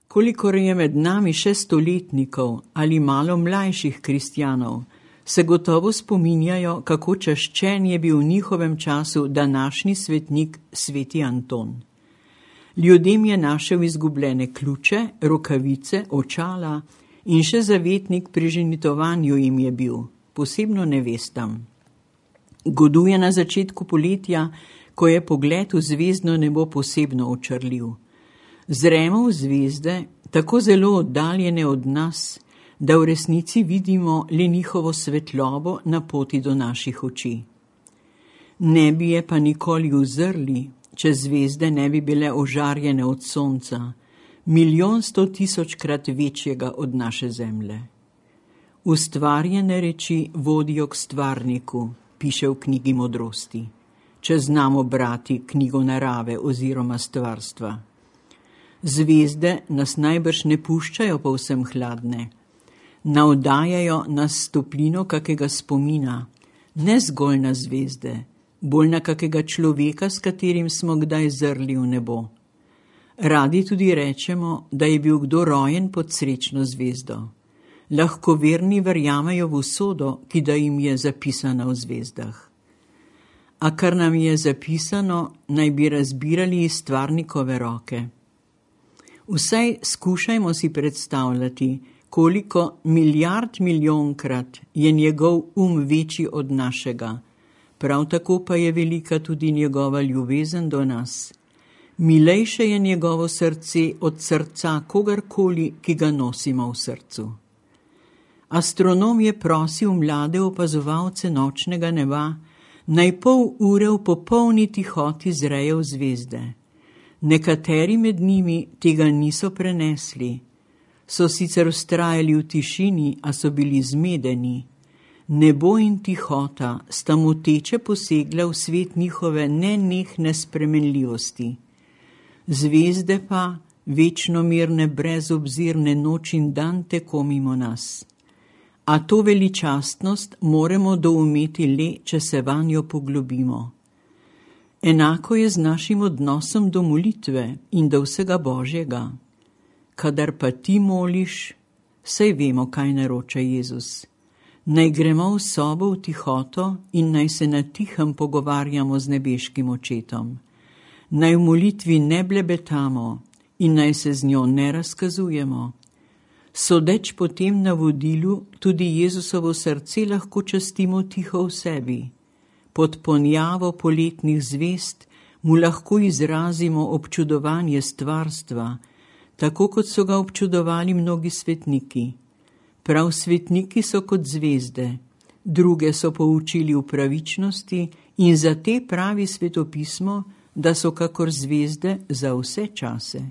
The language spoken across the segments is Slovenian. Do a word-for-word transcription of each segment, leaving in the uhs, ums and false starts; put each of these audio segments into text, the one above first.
Kolikor je med nami še stoletnikov ali malo mlajših kristjanov, se gotovo spominjajo, kako čaščen je bil v njihovem času današnji svetnik sveti Anton. Ljudem je našel izgubljene ključe, rokavice, očala in še zavetnik pri ženitovanju jim je bil, posebno nevestam. Goduje na začetku poletja, ko je pogled v zvezdno nebo posebno očarljiv. Zremo v zvezde, tako zelo oddaljene od nas, da v resnici vidimo le njihovo svetlobo na poti do naših oči. Ne bi je pa nikoli uzrli, če zvezde ne bi bile ožarjene od sonca, milijon sto tisočkrat večjega od naše zemlje. Ustvarjene reči vodijo k stvarniku, piše v knjigi Modrosti, če znamo brati knjigo narave oziroma stvarstva. Zvezde nas najbrž ne puščajo povsem hladne. Navdajajo nas toplino kakega spomina, ne zgolj na zvezde, bolj na kakega človeka, s katerim smo kdaj zrli v nebo. Radi tudi rečemo, da je bil kdo rojen pod srečno zvezdo. Lahko verni verjamejo v usodo, ki da jim je zapisana v zvezdah. A kar nam je zapisano, naj bi razbirali iz stvarnikove roke. Vsaj skušajmo si predstavljati, koliko milijard milijonkrat je njegov um večji od našega, prav tako pa je velika tudi njegova ljubezen do nas. Milejše je njegovo srce od srca kogarkoli, ki ga nosimo v srcu. Astronom je prosil mlade opazovalce nočnega neba, naj pol ure v popolni tihoti zrejo zvezde. Nekateri med njimi tega niso prenesli. So sicer vztrajali v tišini, a so bili zmedeni. Nebo in tihota sta moteče posegla v svet njihove nenehne spremenljivosti. Zvezde pa, večno mirne, brezobzirne noč in dan teko mimo nas. A to veličastnost moremo doumeti le, če se vanjo poglobimo. Enako je z našim odnosom do molitve in do vsega Božjega. Kadar pa ti moliš, saj vemo, kaj naroča Jezus. Naj gremo v sobo v tihoto in naj se na tihem pogovarjamo z nebeškim očetom. Naj v molitvi ne blebetamo in naj se z njo ne razkazujemo. Sodeč po tem navodilu, tudi Jezusovo srce lahko častimo tiho v sebi. Pod ponjavo poletnih zvezd mu lahko izrazimo občudovanje stvarstva, tako kot so ga občudovali mnogi svetniki. Prav svetniki so kot zvezde, druge so poučili v pravičnosti in za te pravi svetopismo, da so kakor zvezde za vse čase.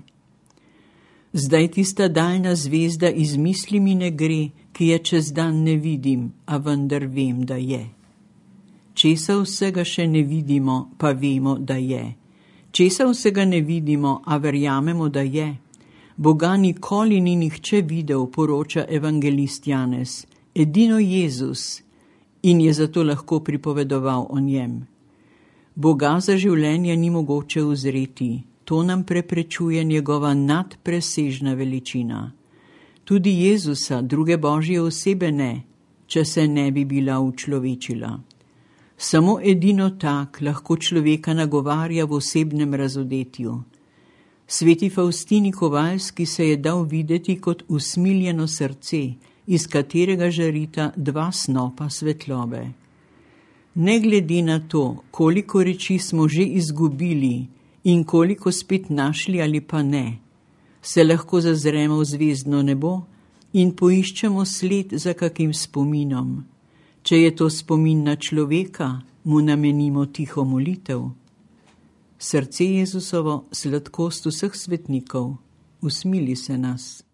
Zdaj tista daljna zvezda iz misli mi ne gre, ki je čez dan ne vidim, a vendar vem, da je. Česa vsega še ne vidimo, pa vemo, da je. Česa vsega ne vidimo, a verjamemo, da je. Boga nikoli ni nihče videl, poroča evangelist Janez, edino Jezus, in je zato lahko pripovedoval o njem. Boga za življenje ni mogoče uzreti, to nam preprečuje njegova nadpresežna veličina. Tudi Jezusa, druge Božje osebe ne, če se ne bi bila učlovečila. Samo edino tak lahko človeka nagovarja v osebnem razodetju. Sveti Faustini Kovaljski se je dal videti kot usmiljeno srce, iz katerega žarita dva snopa svetlobe. Ne glede na to, koliko reči smo že izgubili in koliko spet našli ali pa ne, se lahko zazremo v zvezdno nebo in poiščemo sled za kakim spominom. Če je to spomin na človeka, mu namenimo tiho molitev. Srce Jezusovo, sladkost vseh svetnikov, usmili se nas.